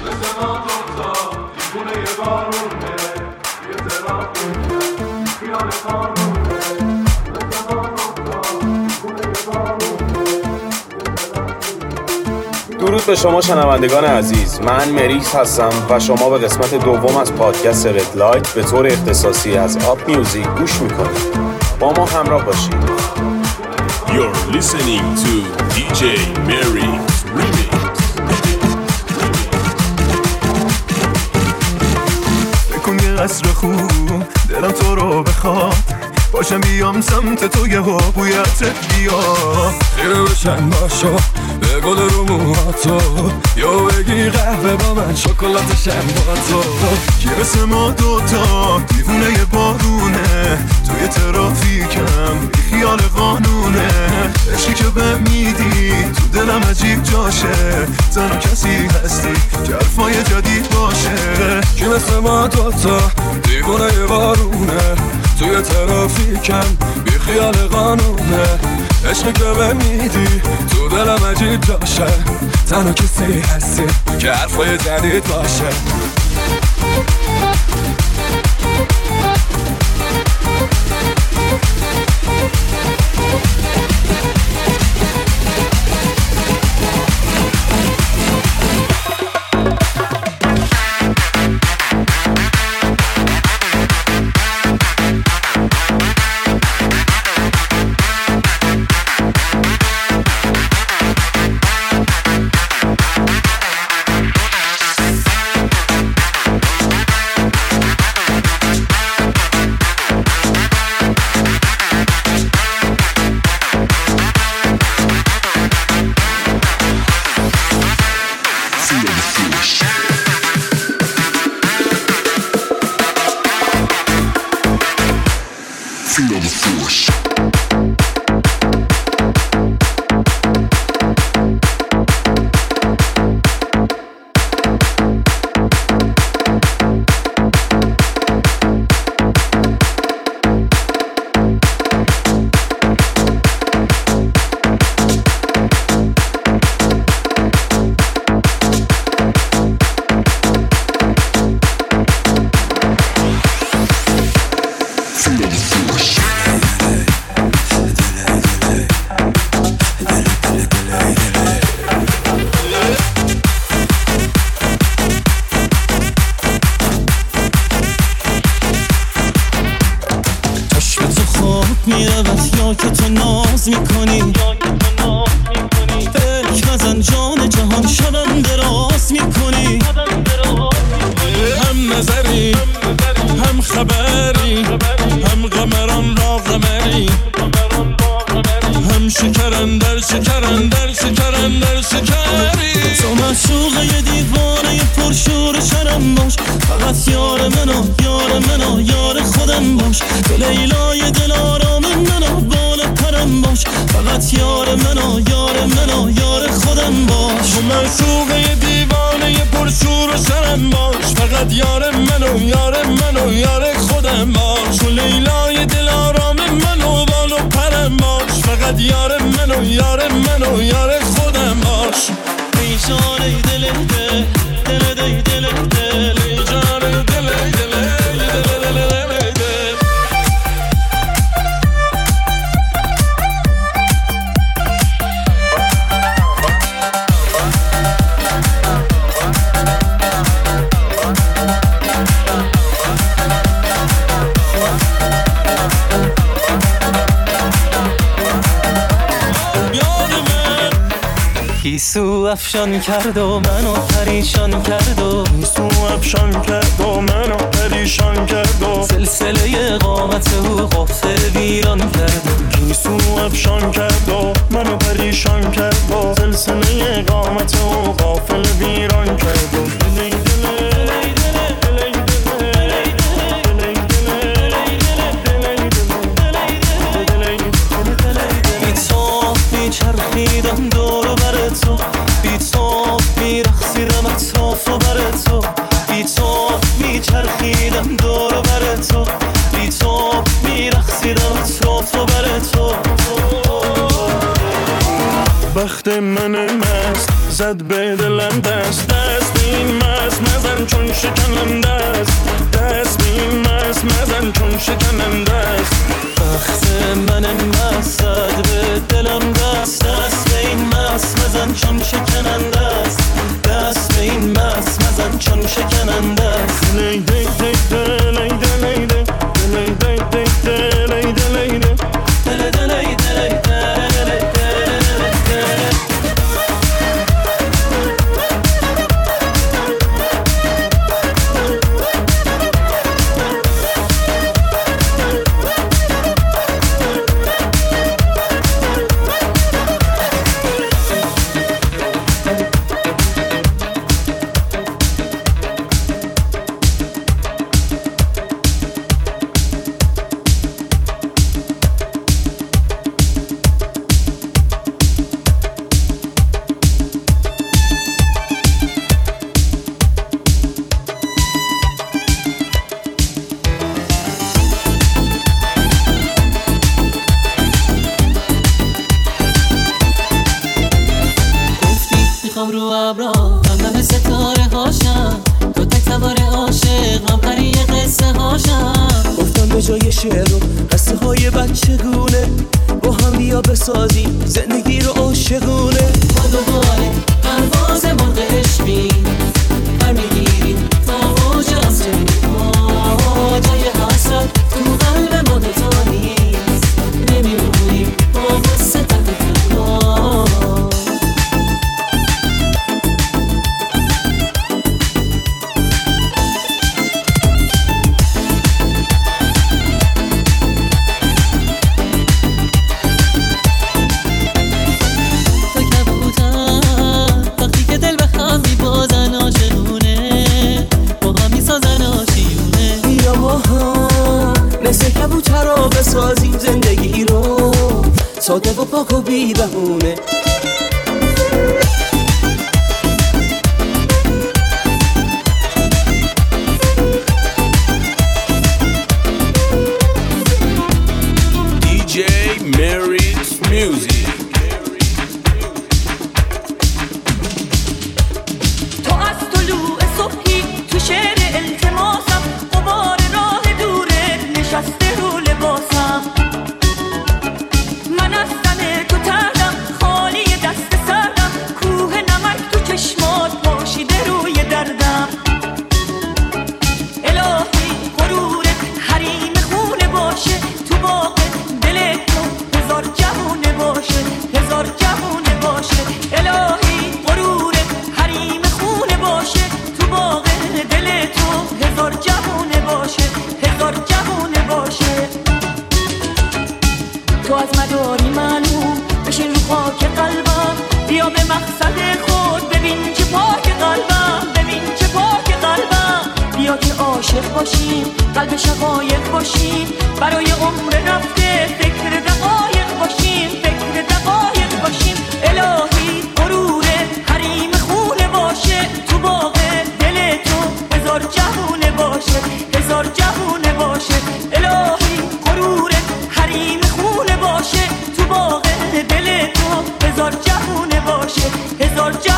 درود به شما شنوندگان عزیز، من مریکس هستم و شما به قسمت دوم از پادکست رد لایت به طور اختصاصی از آپ میوزیک گوش میکنید. با ما همراه باشید. You're listening to DJ Merix Remix. بکن یه قصر خوب دلم تو رو بخواد، باشم بیام سمت تو یه بویت بیا، خیره بشن باشو به گل رو موهاتو، یا بگی قهوه با من شکلاتشم با تو، که مثل ما دوتا دیوونه ی بارونه، توی ترافیکم بی خیال قانونه، عشقی که به میدی تو دلم عجیب جاشه، تنها کسی هستی که حرفای جدید باشه، که مثل ما دوتا دیوونه ی بارونه، توی ترافیکم بی خیال قانونه، عشقی که به میدی تو دلم عجیب جاشه، تنها کسی هستی که حرفای جدید باشه. گیسو افشان کرد و منو پریشان کرد و گیسو افشان کرد و منو پریشان کرد و سلسله قامت او غافل ویران کرد و گیسو افشان کرد و منو پریشان کرد و سلسله قامت او غافل ویران کرد و چرخیدم دور و بر تو، بی تو میرخصیدم اطراف و بر تو، بی تو میچرخیدم دور و بر تو، بی تو میرخصیدم اطراف و بر تو. بخت من مست زد به دلم دست دست به این مست مزن چون شکننده است، دست به این مست مزن چون شکننده است. وقت من مست به دلم دست، دست به این مست مزن چون شکننده است، دست به این مست مزن چون شکننده است. لیده لیده لیده لیده لیده لیده لیده لیده بسازیم زندگی رو عاشقونه. با دوباره پرواز مرغ عشقی برمیگیریم تا اوج آسمون، جای حسرت تو قلب ما دوتا نیست، نمیمونیم با غصه تحت فکر. بسازیم زندگی رو ساده و پاک و بی بهونه. DJ Mary's Music. تو از طلوع صبحی تو شعر التماسم، غبار راه دوره نشسته رو لباسم. من از تن تو تردم خالی دست سردم، کوه نمک تو چشمات پاشیده روی دردم. الهی غرورت حریم خونه باشه، تو باغ دل تو هزار جوونه باشه، هزار جوونه باشه. الهی غرورت حریم خونه باشه، تو باغ دل تو هزار جوونه باشه، هزار جوونه باشه. تو از مداری معلوم بشین رو خاک قلبم، بیا به مقصد خود ببین چه پاک قلبم، ببین چه پاک قلبم. بیا که عاشق باشیم قلب شقایق باشیم، برای عمر رفته فکر دقایق باشیم، فکر دقایق باشیم. الهی غرور حریم خونه باشه، تو باغ دل تو هزار جوونه باشه، هزار جوونه باشه. الهی غرور حریم خونه باشه، تو باغ دل تو هزار جوونه باشه، هزار جوونه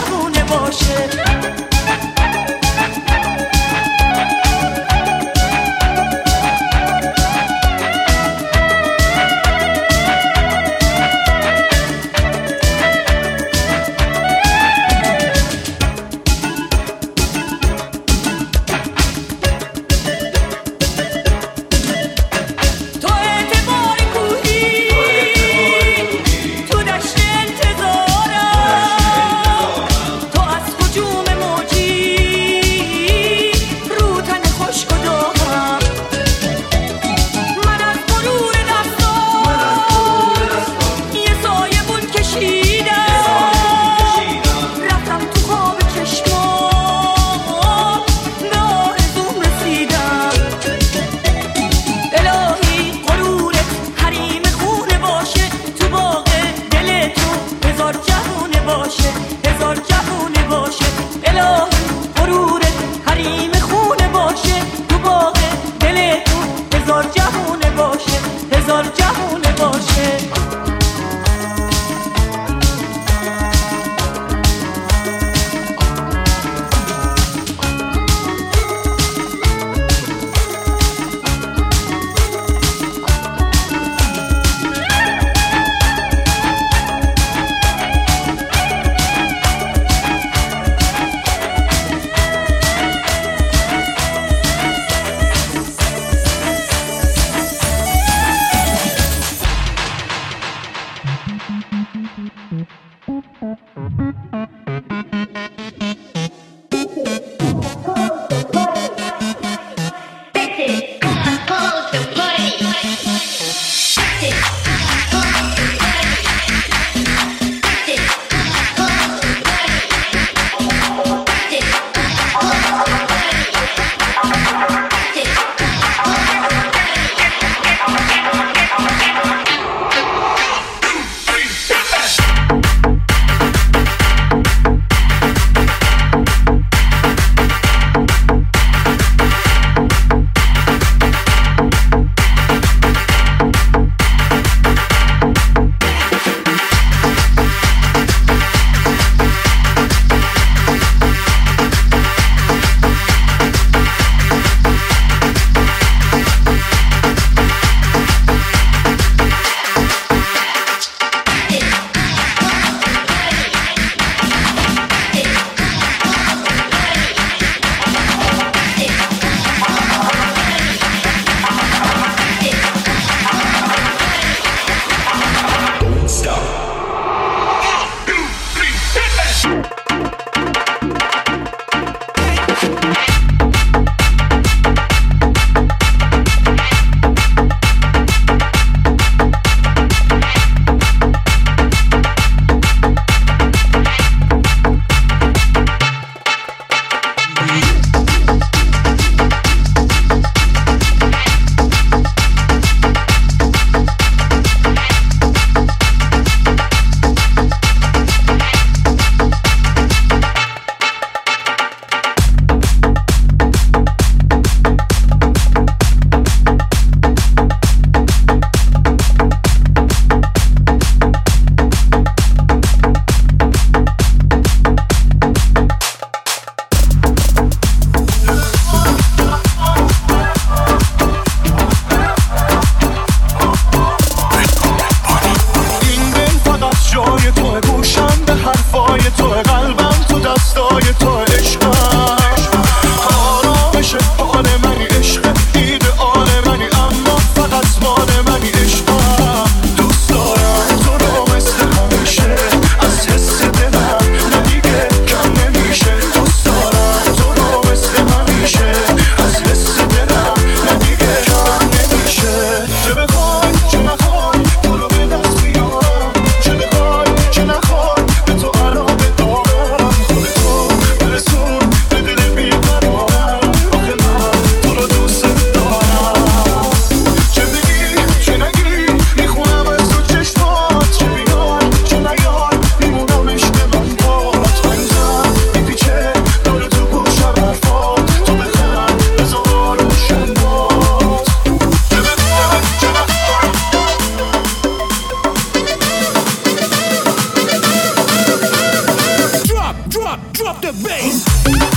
up the bass.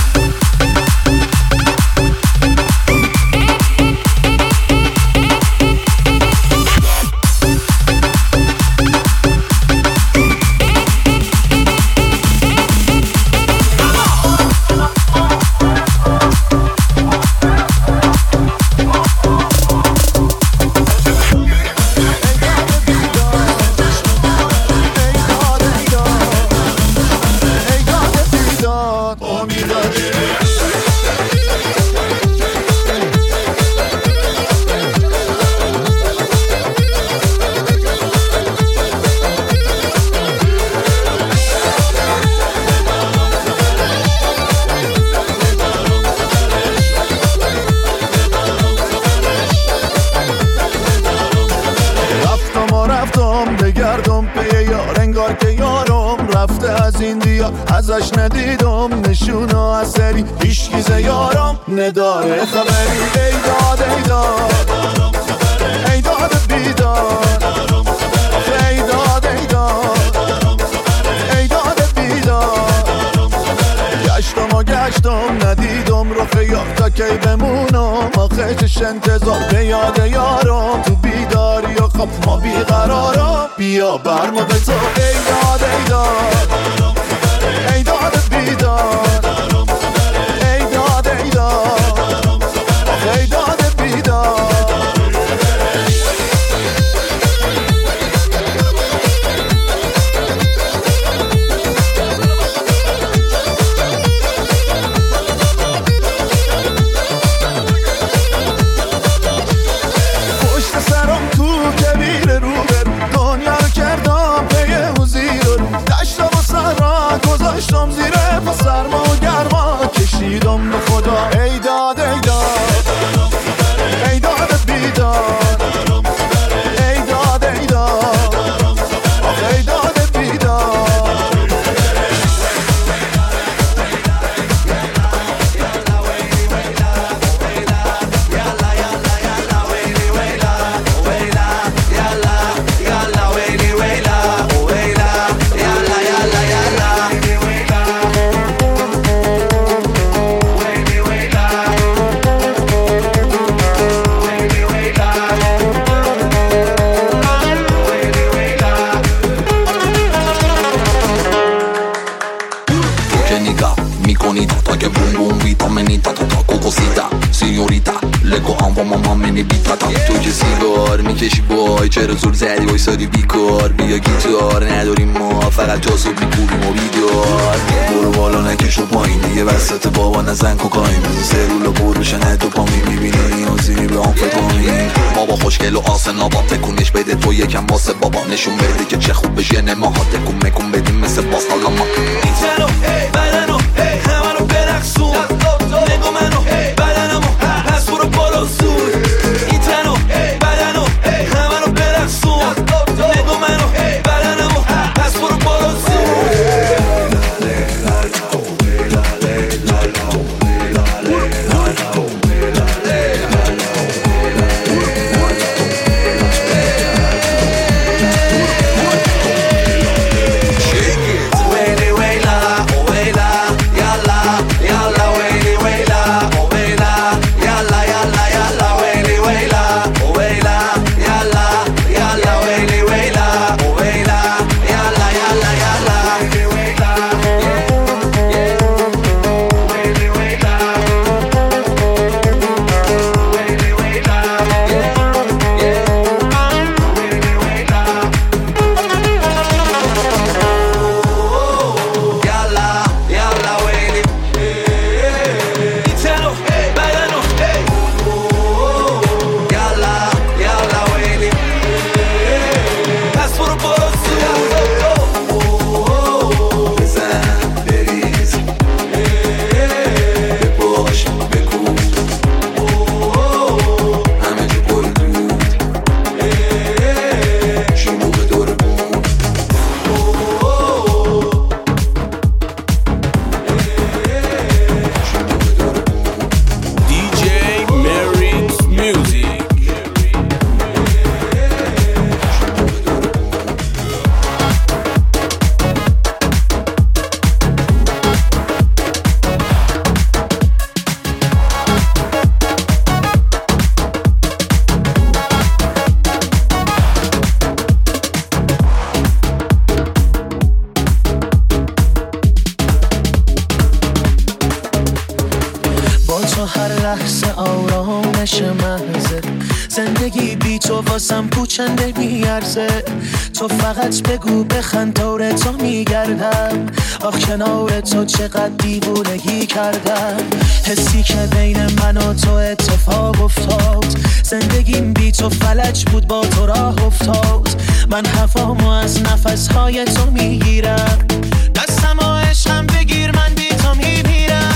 ازش ندیدم نشونا اثری هیچگیزه یارم نداره خبری ای داد ای داد ای داد بیداد ای داد ای داد ای داد بیداد گشتم ندیدم رفیق تا کی بمونم آخه چش انتظار به یاد یارم تو بیداری و خب ما بیقرارم بیا برمو بزا ای داد ای داد ای داد بیداد ای داد ای داد ای داد بیداد پشت سرم تو کبیر روبرو دنیا رو کردم پی حضیر دشت و سرا گذاشتم زیر پا سرما و گرما کشیدم به خدا ای داد ای داد ای داد بیداد ای داد ای داد ای داد بیداد تو که سیگار میکشی بای چرا زور زدی وایسادی بیکار بیا گیتار نداریم ما فقط جاسوب میکوبیم و بیدار برو بالا نکش و پایین دیگه وسط بابا نزن کوکاین بزن سرول پروشنه تو پا میبینی نیازی به آمفتامین بابا خوشگل و آسنا با تکونش بده تو یکم واسه بابا نشون بده که چه خوب بشه نماها تکون مکون بدیم مثل باز حالا ما این تنو بدنو همه رو برقصون نگو منو بدنمو پس برو بالا زود این تنو بدنو همه رو برقصون نگو منو بدنمو پس برو بالا زود Wait, wait, la, تو هر لحظه آرامش محضه، زندگی بی تو واسم پوچنده میارزه. تو فقط بگو بخند دور تو میگردم، آخ کنار تو چقدر دیوونگی کردم. حسی که بین من و تو اتفاق افتاد، زندگیم بی تو فلج بود با تو راه افتاد. من هوامو از نفسهای تو میگیرم، دستم و عشقم بگیر من بی تو میمیرم.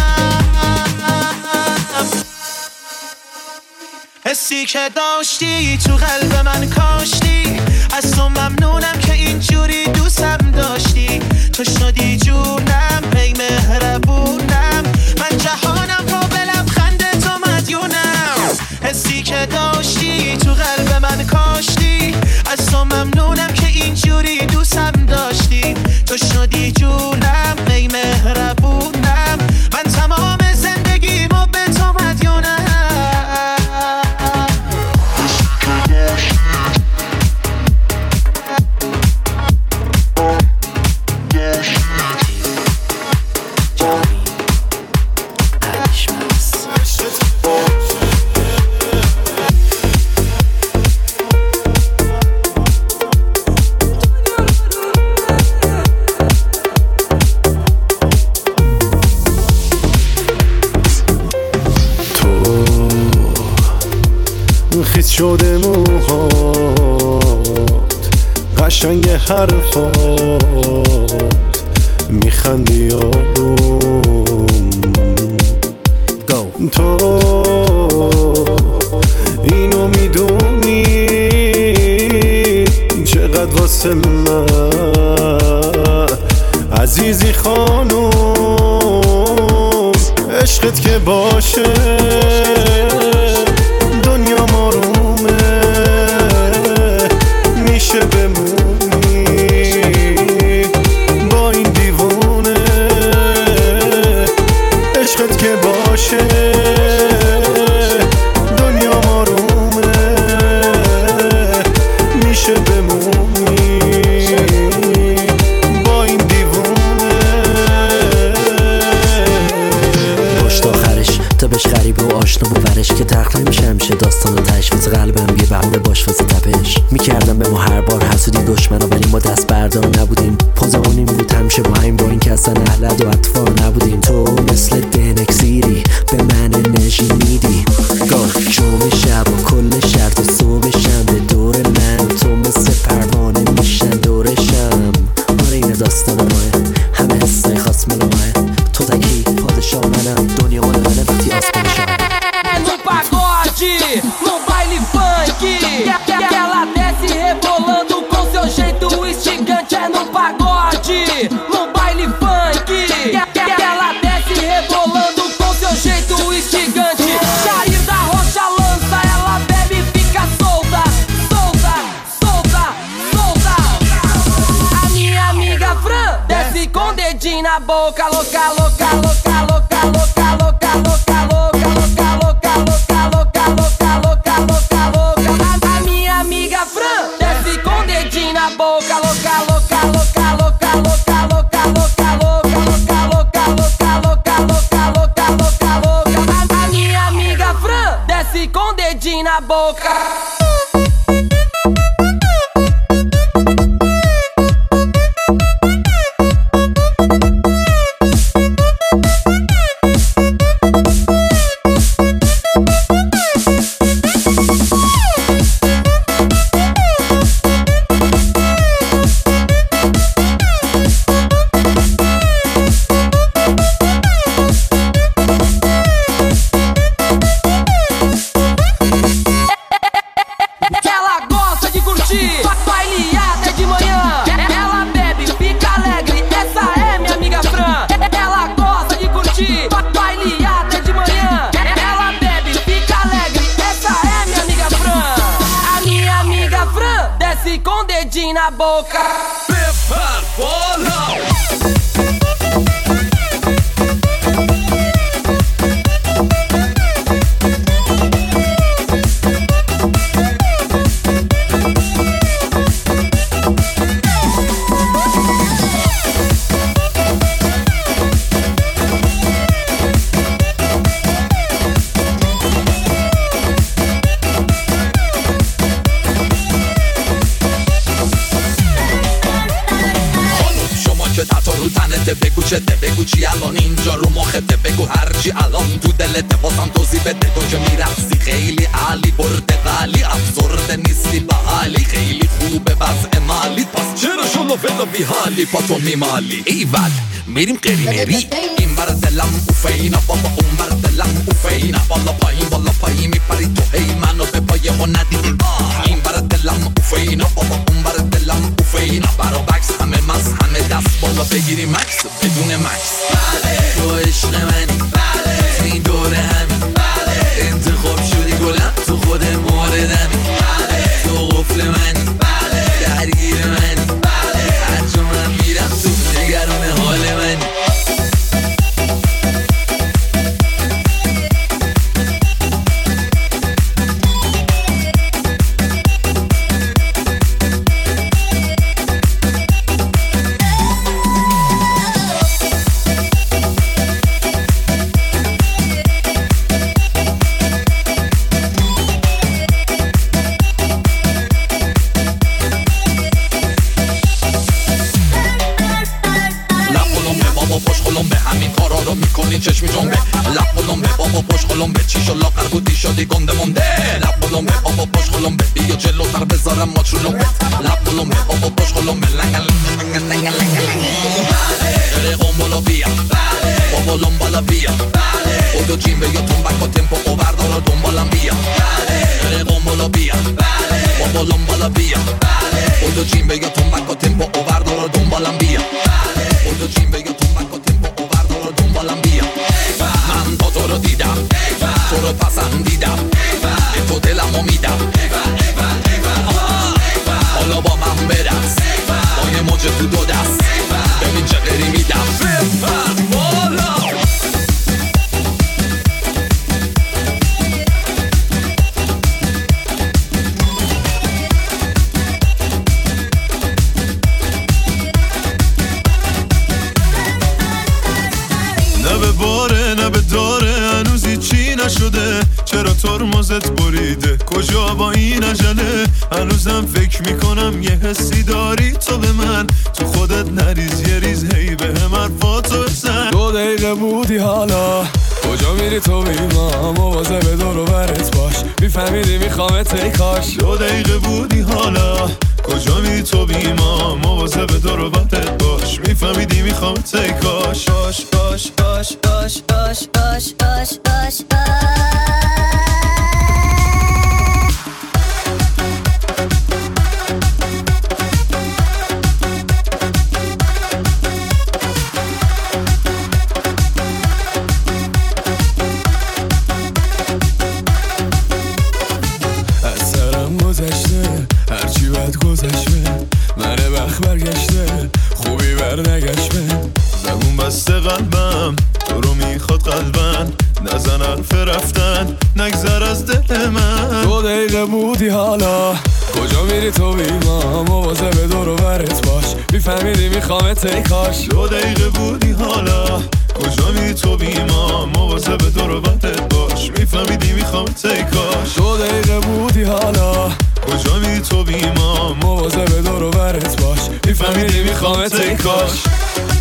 حسی که داشتی تو قلب من کاشتی، از تو ممنونم که اینجوری دوستم داشتی. تو شدی جونم ای مهربونم، من جهانم رو به لبخند تو مدیونم. حسی که داشتی تو قلب من کاشتی، از تو ممنونم که اینجوری دوستم داشتی. تو شدی جونم ای مهربونم، من تمام زندگیمو به تو مدیونم. خیس شده موهات، قشنگ حرفات، میخندی آروم. تو اینو میدونی چقدر واسه من عزیزی خانوم. عشقت که باشه دنیا آرومه، میشه بمونی با این دیوونه. عشقت که باشه دنیا آرومه، میشه بمونی با این دیوونه. پشت آخرش تا بهش غریبه و آشنا و ورش که تخت نمیشه همیشه داستان و تشویز قلبم یه بهونه باش واسه تپش. میکردم به ما هر بار حسودی دشمنا، ولی ما دست بردار نبودیم. پوزمون این بود همیشه با این، با این که اصلا اهلد و اطفال نبودیم. تو مثل دنکسیری به من انرژی میدی، جمعه شب و کل شهر تو صبح شنبه دور من و تو مثل پروانه میشن دورشم. آره این داستان ماه، همه حسای خاص مال ماه. تو تکی پادشاه منم، دنیا مال منه وقتی آسمان شد. No pagode, no baile funk, que ela desce rebolando com seu jeito instigante. É no pagode, no baile funk, que ela desce rebolando com seu jeito instigante. Jair da Rocha lança, ela bebe e fica solta, solta, solta, solta. A minha amiga Fran desce com o dedinho na boca, louca, louca, louca, louca, louca, louca, louca, louca, louca, louca, louca, louca, louca, louca, louca, louca. A minha amiga Fran desce com o dedinho na boca, louca, louca, louca, louca, louca, louca, louca, louca, louca, louca, louca, louca, louca, louca, louca. A minha amiga Fran desce com o dedinho na boca. Na boca. Prepara bola. بگو چی الان اینجا رو مخته بگو هرچی الان تو دلت واسم توضیح بده تو که میرقصی خیلی عالی پرتقالی افسرده نیستی به حالی خیلی خوبه وضع مالی پس چرا شما فدا بی حالی پا تو میمالی ایول میریم قرینری این بر دلم اوفینا بابا اون بر دلم اوفینا بالا پایین میپری تو هی منو به پای ما ندیدی این بر دلم اوفینا بابا اون بر دلم اوفینا برا بکس همه مز همه دست بالا بگیری مکس بدون مکس بله تو عشق منی بله این دوره همین بله انتخاب شدی گلم تو خود موردمی بله تو قفل منی بله درگیر منی بله هر جا من میرم تو نگران حال منی چشمی جنبه لب قلمبه بابا پشت قلمبه چی شو لاغر بودی شدی گنده مونده لب قلمبه بابا پشت قلمبه بیا جلوتر بذارم ماچ رو لمبه لب قلمبه بابا پشت قلمبه داره قنبالا بیا بابا لنبالا بیا بودو جیمبه یا تنبک و تمپو و بردارا دنبالم بیا داره قنبالا بیا بابا لنبالا بیا بودو جیمبه یا تنبک و تمپو و بردارا دنبالم بیا بودو جیمبه یا تنبک و تمپو و بردارا دنبالم بیا من تا تو رو دیدم تو رو پسندیدم به تو دلمو میدم حالا با من برس با یه موجه تو دو دست ببین چه غری میدم بپر بالا نه به باره نه به داره هنوزی چی نشده چرا ترمزت بریده کجا با این عجله هنوزم فکر میکنم یه حسی داری تو به من تو خودت نریز یه ریز هی به هم حرفاتو بزن 2 دقیقه بودی حالا کجا میری تو بیما مواظب دور و برت باش میفهمیدی میخوامت ای کاش 2 دقیقه بودی حالا کجا میری تو بیما مواظب دور و برت باش میفهمیدی میخوامت ای کاش باش باش باش باش باش باش باش باش هرچی بد گذشته منه بخ برگشته خوبی برنگشته زبون بسته قلبم تو رو میخواد قلبم نزن حرف رفتن نگذر از دل من 2 دقیقه بودی حالا کجا میری تو بیما مواظب دور و برت باش میفهمیدی میخوامت ای کاش 2 دقیقه بودی حالا کجا میری تو بیما مواظب دور و برت باش میفهمیدی میخوامت ای کاش 2 دقیقه بودی حالا کجا میری تو بیما مواظب دور و برت باش میفهمیدی میخوامت ای کاش